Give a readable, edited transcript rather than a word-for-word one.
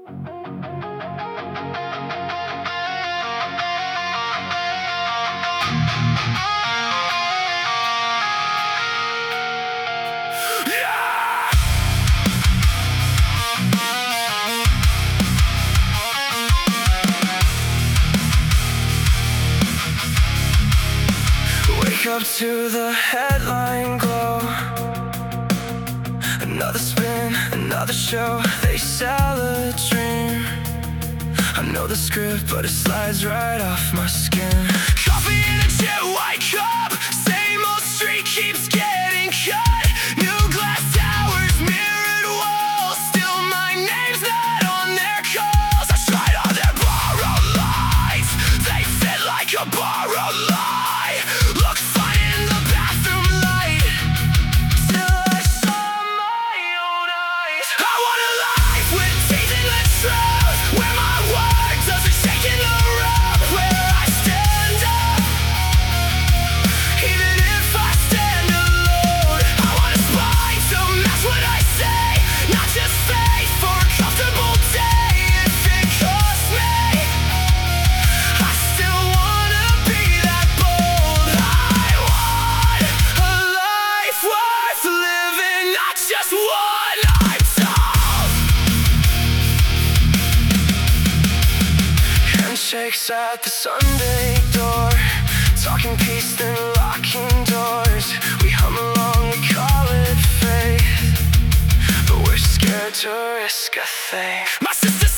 Wake up to the headline glow. Another spin, another show. They sell a dream. I know the script, but it slides right off my skin. Coffee in a jet white cup. Same old street keeps getting cut. New glass towers, mirrored walls. Still my name's not on their calls. I tried all their borrowed lies. They fit like a borrowed lie. Look fine in the bathroom light, till I saw my own eyes. I want a life with teeth in the truth, where my word doesn't shake in the room, where I stand up, even if I stand alone. I want a spine to match what I say, not just faith for a comfortable day. If it costs me, I still wanna be that bold. I want a life worth living, not just one I'm told. Handshakes at the Sunday door, talking peace then locking doors. We hum along, we call it faith, but we're scared to risk a thing. My sister